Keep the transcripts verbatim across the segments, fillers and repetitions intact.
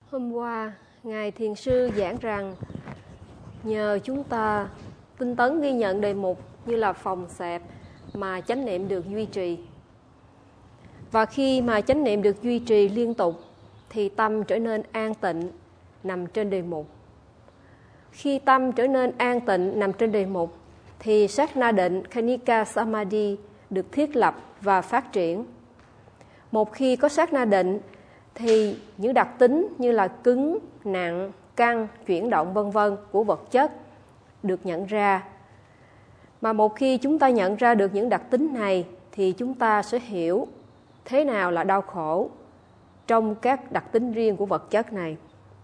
Hôm qua, Ngài Thiền Sư giảng rằng nhờ chúng ta tinh tấn ghi nhận đề mục như là phòng xẹp mà chánh niệm được duy trì. Và khi mà chánh niệm được duy trì liên tục thì tâm trở nên an tịnh nằm trên đề mục. Khi tâm trở nên an tịnh nằm trên đề mục thì sát na định Khanika Samadhi được thiết lập và phát triển. Một khi có sát na định thì những đặc tính như là cứng, nặng, căng, chuyển động vân vân của vật chất được nhận ra. Mà một khi chúng ta nhận ra được những đặc tính này thì chúng ta sẽ hiểu thế nào là đau khổ trong các đặc tính riêng của vật chất này.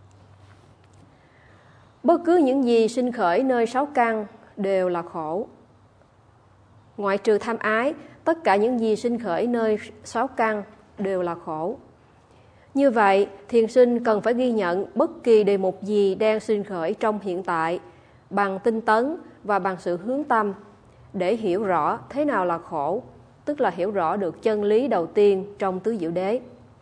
Bất cứ những gì sinh khởi nơi sáu căn đều là khổ. Ngoại trừ tham ái, tất cả những gì sinh khởi nơi sáu căn đều là khổ. Như vậy, thiền sinh cần phải ghi nhận bất kỳ đề mục gì đang sinh khởi trong hiện tại bằng tinh tấn và bằng sự hướng tâm để hiểu rõ thế nào là khổ, tức là hiểu rõ được chân lý đầu tiên trong tứ diệu đế.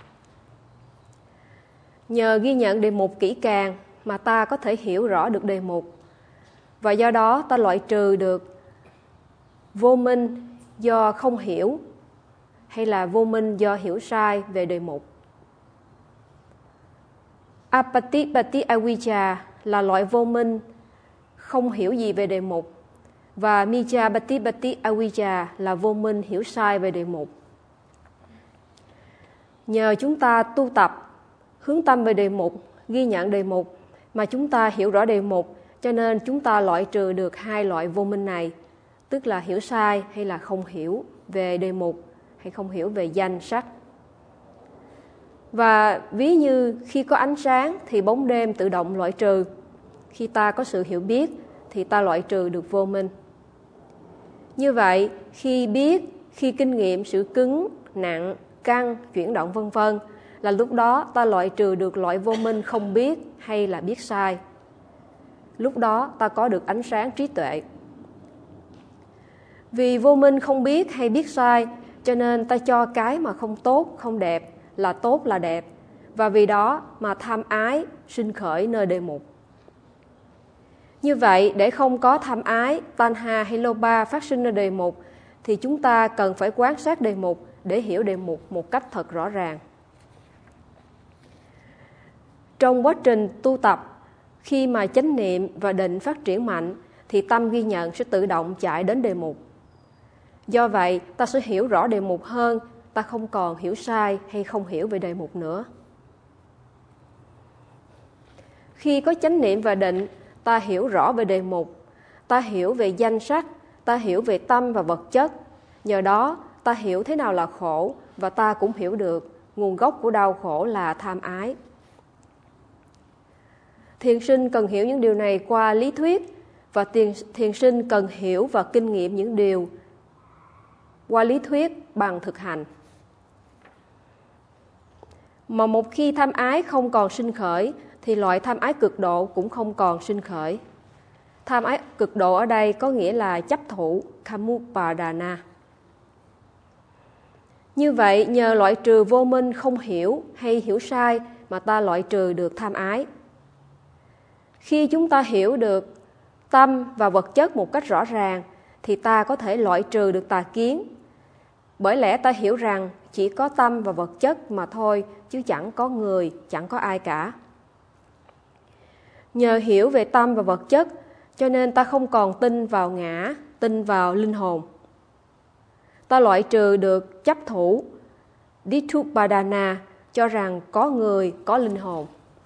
Nhờ ghi nhận đề mục kỹ càng mà ta có thể hiểu rõ được đề mục, và do đó ta loại trừ được vô minh do không hiểu hay là vô minh do hiểu sai về đề mục. Apatipati avijja là loại vô minh không hiểu gì về đề mục, và Mijapatipati avijja là vô minh hiểu sai về đề mục. Nhờ chúng ta tu tập, hướng tâm về đề mục, ghi nhận đề mục mà chúng ta hiểu rõ đề mục, cho nên chúng ta loại trừ được hai loại vô minh này, tức là hiểu sai hay là không hiểu về đề mục hay không hiểu về danh sắc. Và ví như khi có ánh sáng thì bóng đêm tự động loại trừ. Khi ta có sự hiểu biết thì ta loại trừ được vô minh. Như vậy, khi biết, khi kinh nghiệm sự cứng, nặng, căng, chuyển động vân vân, là lúc đó ta loại trừ được loại vô minh không biết hay là biết sai. Lúc đó ta có được ánh sáng trí tuệ. Vì vô minh không biết hay biết sai, cho nên ta cho cái mà không tốt, không đẹp là tốt là đẹp, và vì đó mà tham ái sinh khởi nơi đề mục. Như vậy, để không có tham ái, tanha hay lobha phát sinh nơi đề mục thì chúng ta cần phải quan sát đề mục để hiểu đề mục một cách thật rõ ràng. Trong quá trình tu tập, khi mà chánh niệm và định phát triển mạnh thì tâm ghi nhận sẽ tự động chạy đến đề mục. Do vậy, ta sẽ hiểu rõ đề mục hơn, ta không còn hiểu sai hay không hiểu về đề mục nữa. Khi có chánh niệm và định, ta hiểu rõ về đề mục, ta hiểu về danh sắc, ta hiểu về tâm và vật chất. Nhờ đó, ta hiểu thế nào là khổ và ta cũng hiểu được nguồn gốc của đau khổ là tham ái. Thiền sinh cần hiểu những điều này qua lý thuyết, và thiền, thiền sinh cần hiểu và kinh nghiệm những điều qua lý thuyết bằng thực hành. Mà một khi tham ái không còn sinh khởi thì loại tham ái cực độ cũng không còn sinh khởi. Tham ái cực độ ở đây có nghĩa là chấp thủ, kamupadana. Như vậy, nhờ loại trừ vô minh không hiểu hay hiểu sai mà ta loại trừ được tham ái. Khi chúng ta hiểu được tâm và vật chất một cách rõ ràng thì ta có thể loại trừ được tà kiến. Bởi lẽ ta hiểu rằng chỉ có tâm và vật chất mà thôi, chứ chẳng có người, chẳng có ai cả. Nhờ hiểu về tâm và vật chất, cho nên ta không còn tin vào ngã, tin vào linh hồn. Ta loại trừ được chấp thủ, Ditthuppadana, cho rằng có người, có linh hồn.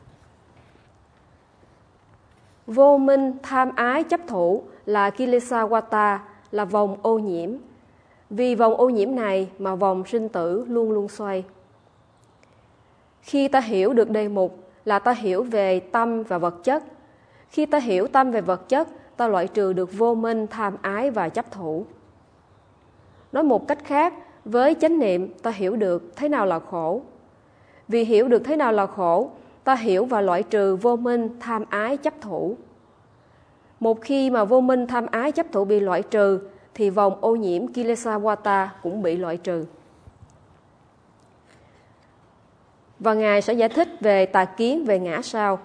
Vô minh, tham ái, chấp thủ là Kilesawata, là vòng ô nhiễm. Vì vòng ô nhiễm này mà vòng sinh tử luôn luôn xoay. Khi ta hiểu được đề mục là ta hiểu về tâm và vật chất. Khi ta hiểu tâm về vật chất, ta loại trừ được vô minh, tham ái và chấp thủ. Nói một cách khác, với chánh niệm ta hiểu được thế nào là khổ. Vì hiểu được thế nào là khổ, ta hiểu và loại trừ vô minh, tham ái, chấp thủ. Một khi mà vô minh, tham ái, chấp thủ bị loại trừ thì vòng ô nhiễm Kilesawata cũng bị loại trừ. và Ngài sẽ giải thích về tà kiến về ngã sau.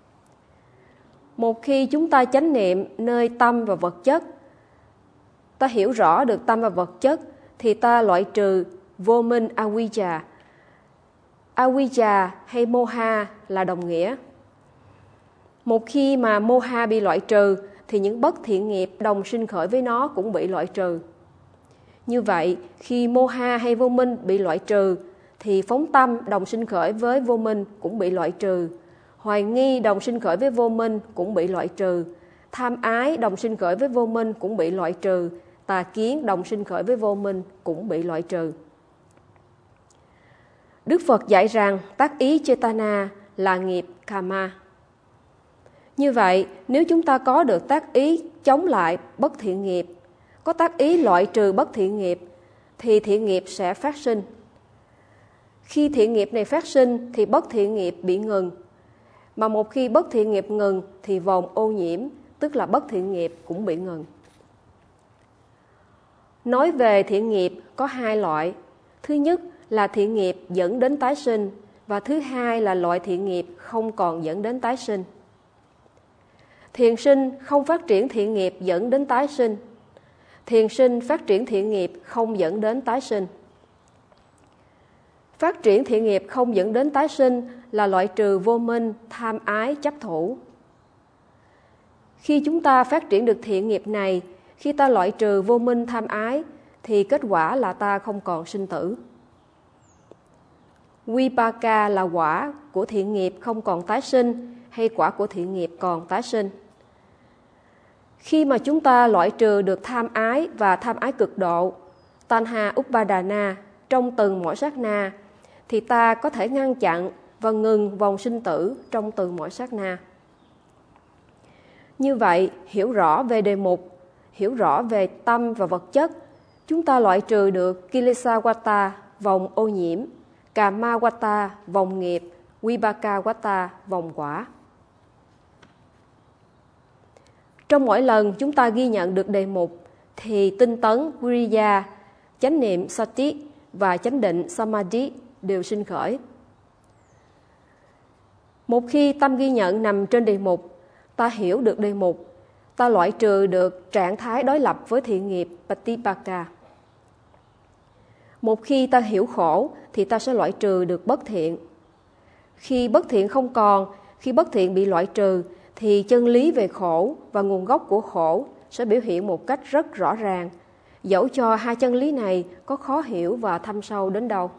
Một khi chúng ta chánh niệm nơi tâm và vật chất, ta hiểu rõ được tâm và vật chất, thì ta loại trừ vô minh avijja. Avijja hay moha là đồng nghĩa. Một khi mà moha bị loại trừ, thì những bất thiện nghiệp đồng sinh khởi với nó cũng bị loại trừ. Như vậy, khi moha hay vô minh bị loại trừ, thì phóng tâm đồng sinh khởi với vô minh cũng bị loại trừ. Hoài nghi đồng sinh khởi với vô minh cũng bị loại trừ. Tham ái đồng sinh khởi với vô minh cũng bị loại trừ. Tà kiến đồng sinh khởi với vô minh cũng bị loại trừ. Đức Phật dạy rằng tác ý Chetana là nghiệp Karma. Như vậy, nếu chúng ta có được tác ý chống lại bất thiện nghiệp, có tác ý loại trừ bất thiện nghiệp, thì thiện nghiệp sẽ phát sinh. Khi thiện nghiệp này phát sinh thì bất thiện nghiệp bị ngừng. Mà một khi bất thiện nghiệp ngừng thì vòng ô nhiễm, tức là bất thiện nghiệp cũng bị ngừng. Nói về thiện nghiệp có hai loại. Thứ nhất là thiện nghiệp dẫn đến tái sinh, và thứ hai là loại thiện nghiệp không còn dẫn đến tái sinh. Thiền sinh không phát triển thiện nghiệp dẫn đến tái sinh. Thiền sinh phát triển thiện nghiệp không dẫn đến tái sinh. Phát triển thiện nghiệp không dẫn đến tái sinh là loại trừ vô minh, tham ái, chấp thủ. Khi chúng ta phát triển được thiện nghiệp này, khi ta loại trừ vô minh, tham ái, thì kết quả là ta không còn sinh tử. Vipaka là quả của thiện nghiệp không còn tái sinh, hay quả của thiện nghiệp còn tái sinh. Khi mà chúng ta loại trừ được tham ái và tham ái cực độ, Tanha Upadana, trong từng mỗi sát na, thì ta có thể ngăn chặn và ngừng vòng sinh tử trong từng mỗi sát na. Như vậy, hiểu rõ về đề mục, hiểu rõ về tâm và vật chất, chúng ta loại trừ được Kilesawata, vòng ô nhiễm, Kamawata, vòng nghiệp, Vipakawata, vòng quả. Trong mỗi lần chúng ta ghi nhận được đề mục, thì tinh tấn Viriya, chánh niệm Sati và chánh định Samadhi đều sinh khởi. Một khi tâm ghi nhận nằm trên đề mục, ta hiểu được đề mục, ta loại trừ được trạng thái đối lập với thiện nghiệp Patipaka. Một khi ta hiểu khổ, thì ta sẽ loại trừ được bất thiện. Khi bất thiện không còn, khi bất thiện bị loại trừ, thì chân lý về khổ và nguồn gốc của khổ sẽ biểu hiện một cách rất rõ ràng, dẫu cho hai chân lý này có khó hiểu và thâm sâu đến đâu.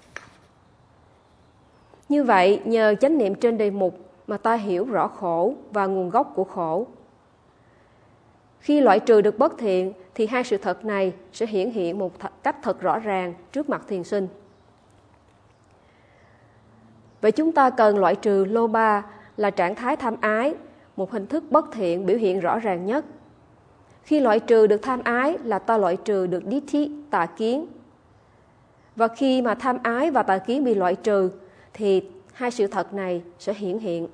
Như vậy, nhờ chánh niệm trên đề mục mà ta hiểu rõ khổ và nguồn gốc của khổ. Khi loại trừ được bất thiện, thì hai sự thật này sẽ hiển hiện một cách thật rõ ràng trước mặt thiền sinh. Vậy chúng ta cần loại trừ Lobha là trạng thái tham ái, một hình thức bất thiện biểu hiện rõ ràng nhất. Khi loại trừ được tham ái là ta loại trừ được Ditthi, tà kiến. Và khi mà tham ái và tà kiến bị loại trừ, thì hai sự thật này sẽ hiển hiện.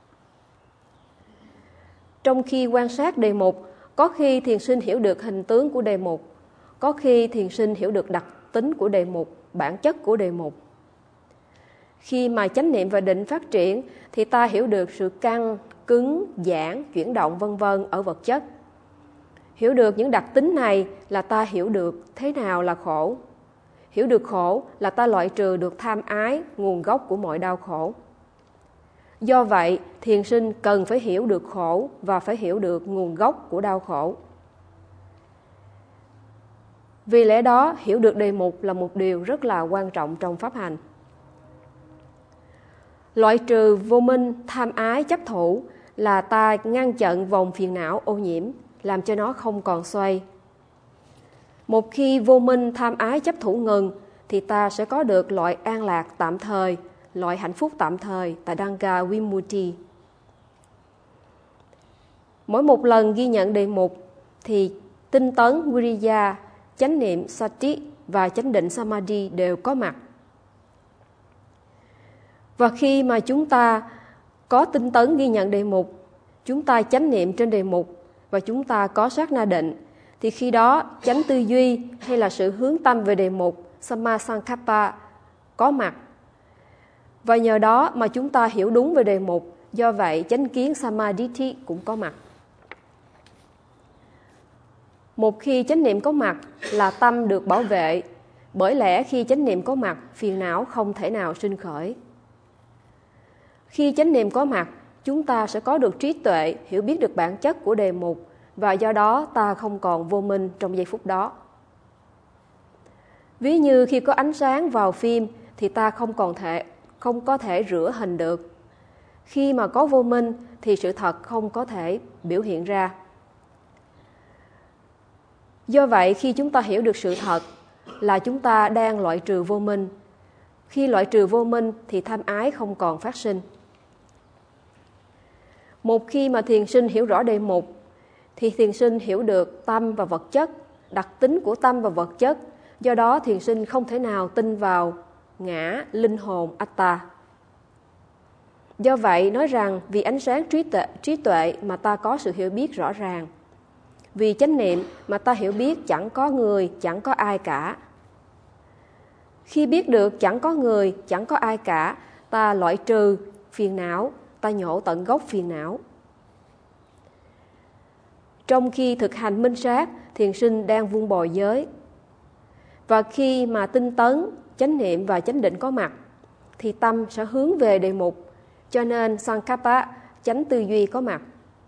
Trong khi quan sát đề mục, có khi thiền sinh hiểu được hình tướng của đề mục, có khi thiền sinh hiểu được đặc tính của đề mục, bản chất của đề mục. Khi mà chánh niệm và định phát triển, thì ta hiểu được sự căng, cứng, giãn, chuyển động vân vân ở vật chất. Hiểu được những đặc tính này là ta hiểu được thế nào là khổ. Hiểu được khổ là ta loại trừ được tham ái, nguồn gốc của mọi đau khổ. Do vậy, thiền sinh cần phải hiểu được khổ và phải hiểu được nguồn gốc của đau khổ. Vì lẽ đó, hiểu được đề mục là một điều rất là quan trọng trong pháp hành. Loại trừ vô minh, tham ái, chấp thủ là ta ngăn chặn vòng phiền não ô nhiễm, làm cho nó không còn xoay. Một khi vô minh, tham ái, chấp thủ ngừng, thì ta sẽ có được loại an lạc tạm thời, loại hạnh phúc tạm thời tại Danga Vimutti. Mỗi một lần ghi nhận đề mục, thì tinh tấn Viriya, chánh niệm Sati và chánh định Samadhi đều có mặt. Và khi mà chúng ta có tinh tấn ghi nhận đề mục, chúng ta chánh niệm trên đề mục và chúng ta có sát na định, thì khi đó chánh tư duy hay là sự hướng tâm về đề muk Samma Sankappa có mặt. Và nhờ đó mà chúng ta hiểu đúng về đề mục, do vậy chánh kiến Samadhi cũng có mặt. Một khi chánh niệm có mặt là tâm được bảo vệ, bởi lẽ khi chánh niệm có mặt, phiền não không thể nào sinh khởi. Khi chánh niệm có mặt, chúng ta sẽ có được trí tuệ, hiểu biết được bản chất của đề mục, và do đó ta không còn vô minh trong giây phút đó. Ví như khi có ánh sáng vào phim thì ta không còn thể, không có thể rửa hình được. Khi mà có vô minh thì sự thật không có thể biểu hiện ra. Do vậy, khi chúng ta hiểu được sự thật là chúng ta đang loại trừ vô minh. Khi loại trừ vô minh thì tham ái không còn phát sinh. Một khi mà thiền sinh hiểu rõ đề mục thì thiền sinh hiểu được tâm và vật chất, đặc tính của tâm và vật chất. Do đó thiền sinh không thể nào tin vào ngã, linh hồn, Atta. Do vậy nói rằng vì ánh sáng trí tuệ, trí tuệ mà ta có sự hiểu biết rõ ràng. Vì chánh niệm mà ta hiểu biết chẳng có người, chẳng có ai cả. Khi biết được chẳng có người, chẳng có ai cả, ta loại trừ phiền não, ta nhổ tận gốc phiền não. Trong khi thực hành minh sát, thiền sinh đang vun bồi giới. Và khi mà tinh tấn, chánh niệm và chánh định có mặt, thì tâm sẽ hướng về đề mục, cho nên Sankappa, chánh tư duy có mặt.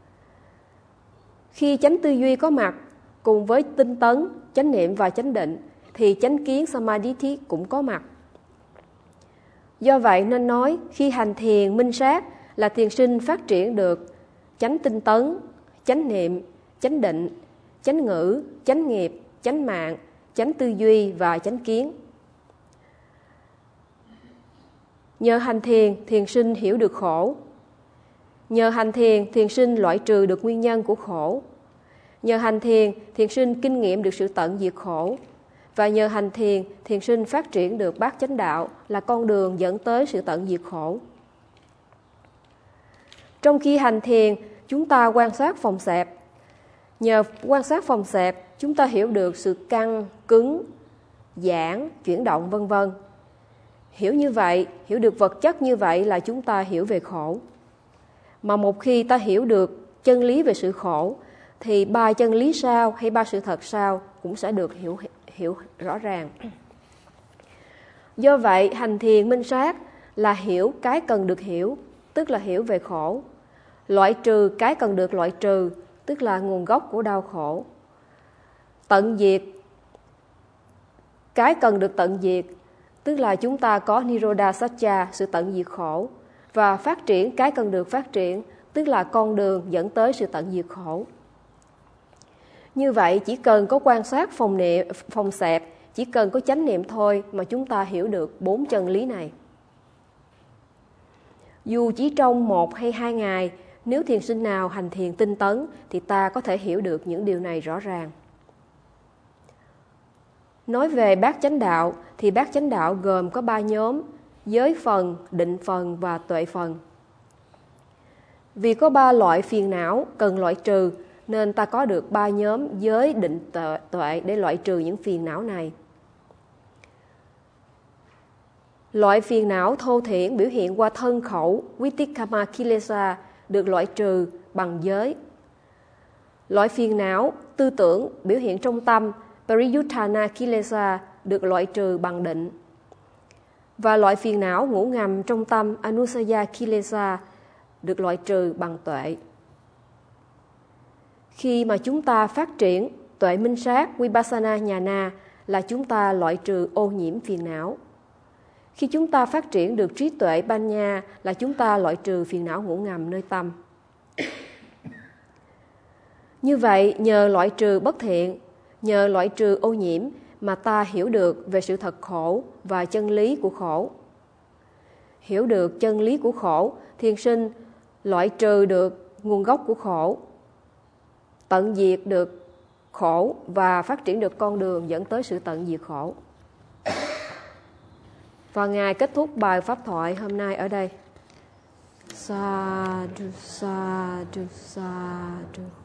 Khi chánh tư duy có mặt, cùng với tinh tấn, chánh niệm và chánh định, thì chánh kiến Samadhi cũng có mặt. Do vậy nên nói, khi hành thiền minh sát là thiền sinh phát triển được chánh tinh tấn, chánh niệm, chánh định, chánh ngữ, chánh nghiệp, chánh mạng, chánh tư duy và chánh kiến. Nhờ hành thiền, thiền sinh hiểu được khổ. Nhờ hành thiền, thiền sinh loại trừ được nguyên nhân của khổ. Nhờ hành thiền, thiền sinh kinh nghiệm được sự tận diệt khổ. Và nhờ hành thiền, thiền sinh phát triển được bát chánh đạo là con đường dẫn tới sự tận diệt khổ. Trong khi hành thiền, chúng ta quan sát phòng xẹp. Nhờ quan sát phòng xẹp, chúng ta hiểu được sự căng, cứng, giãn, chuyển động vân vân. Hiểu như vậy, hiểu được vật chất như vậy là chúng ta hiểu về khổ. Mà một khi ta hiểu được chân lý về sự khổ, thì ba chân lý sau hay ba sự thật sau cũng sẽ được hiểu, hiểu rõ ràng. Do vậy, hành thiền minh sát là hiểu cái cần được hiểu, tức là hiểu về khổ. Loại trừ cái cần được loại trừ, tức là nguồn gốc của đau khổ. Tận diệt cái cần được tận diệt, tức là chúng ta có Nirodha Satcha, sự tận diệt khổ. Và phát triển cái cần được phát triển, tức là con đường dẫn tới sự tận diệt khổ. Như vậy chỉ cần có quan sát phòng niệm, phòng xẹp, chỉ cần có chánh niệm thôi mà chúng ta hiểu được bốn chân lý này. Dù chỉ trong một hay hai ngày, nếu thiền sinh nào hành thiền tinh tấn thì ta có thể hiểu được những điều này rõ ràng. Nói về bát chánh đạo thì bát chánh đạo gồm có ba nhóm: giới phần, định phần và tuệ phần. Vì có ba loại phiền não cần loại trừ nên ta có được ba nhóm giới, định, tuệ để loại trừ những phiền não này. Loại phiền não thô thiển biểu hiện qua thân khẩu, Vitikama Kilesa, được loại trừ bằng giới. Loại phiền não tư tưởng biểu hiện trong tâm, Pariyuttana Kilesa, được loại trừ bằng định. Và loại phiền não ngủ ngầm trong tâm, Anusaya Kilesa, được loại trừ bằng tuệ. Khi mà chúng ta phát triển tuệ minh sát, Vipassana Nhana, là chúng ta loại trừ ô nhiễm phiền não. Khi chúng ta phát triển được trí tuệ Panya là chúng ta loại trừ phiền não ngủ ngầm nơi tâm. Như vậy, nhờ loại trừ bất thiện, nhờ loại trừ ô nhiễm mà ta hiểu được về sự thật khổ và chân lý của khổ. Hiểu được chân lý của khổ, thiền sinh loại trừ được nguồn gốc của khổ, tận diệt được khổ và phát triển được con đường dẫn tới sự tận diệt khổ. Và Ngài kết thúc bài pháp thoại hôm nay ở đây. Sadhu, sadhu, sadhu.